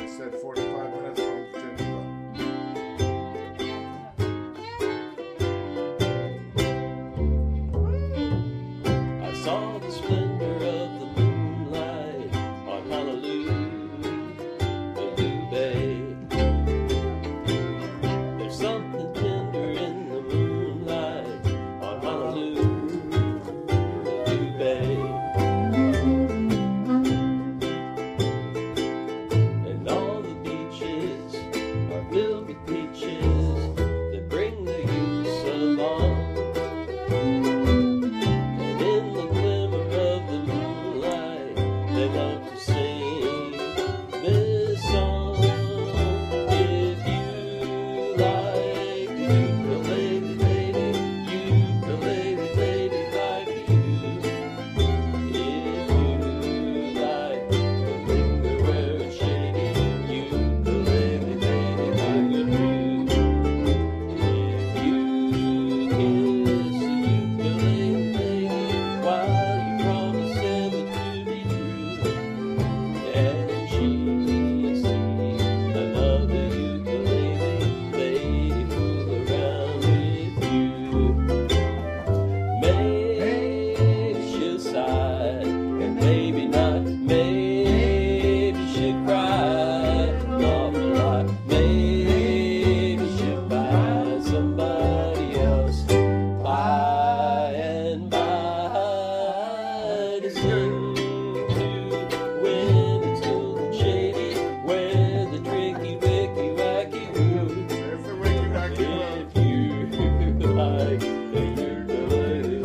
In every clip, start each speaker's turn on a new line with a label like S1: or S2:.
S1: I said 45 minutes from Geneva.
S2: I saw the splendor of the moonlight on Honolulu Bay. There's something tender in the moonlight on Honolulu Bay. And all the beaches are filled with peaches that bring the youths along. They love to sing this song. If you like ukulele lady, ukulele lady like you. If you like to linger where it's shady, ukulele lady like you do. If you kiss a ukulele lady while you promise never to be true, and she sees another ukulele lady fool around with you, maybe she'll sigh, and maybe not, maybe she'll cry an awful lot, maybe she'll buy somebody else by and by to sing to when it's cool and shady, where the tricky wicky wacky woo.
S1: There's the Ricky Wacky Road.
S2: If you like the ukulele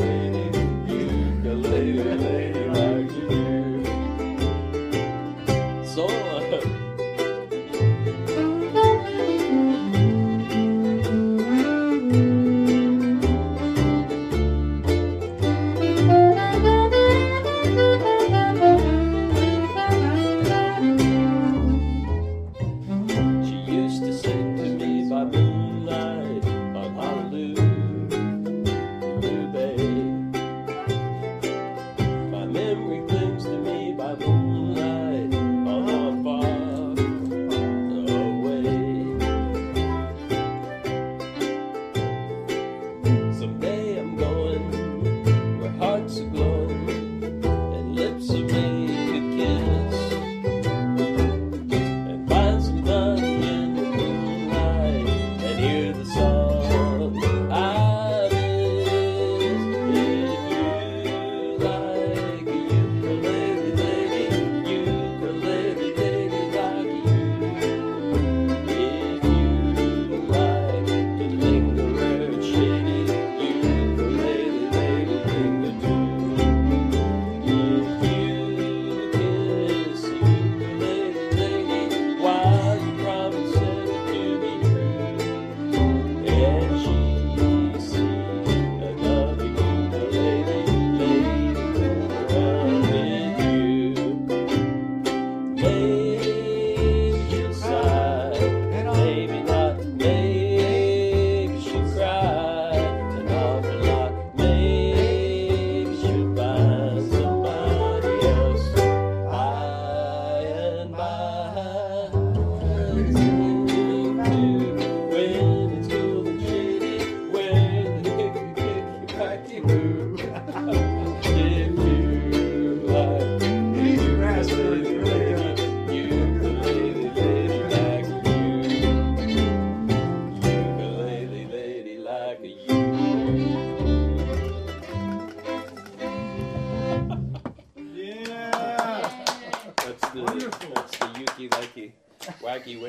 S2: lady like you do. So she used to sing to me by moonlight on Honolulu Bay. My memory clings to me by moonlight on far away. Someday I'm going where hearts are glowing and lips are made to kiss, and find somebody in the moonlight and hear the song I miss. If you like a ukulele lady like you. If you like to linger where it's shady, ukulele lady linger too. If you kiss a ukulele lady while you promise never to be true, and she sees another ukulele lady fool around with you, maybe she'll sigh, maybe not, maybe she'll cry an awful lot, maybe she'll find somebody else by and by. When it's cool and shady, where the wacky woo. If you like
S1: Easy raspberry.
S2: ukulele lady like you, ukulele lady like you.
S1: Yeah.
S2: That's the
S1: Wonderful.
S2: Yuki Likey Wacky Way.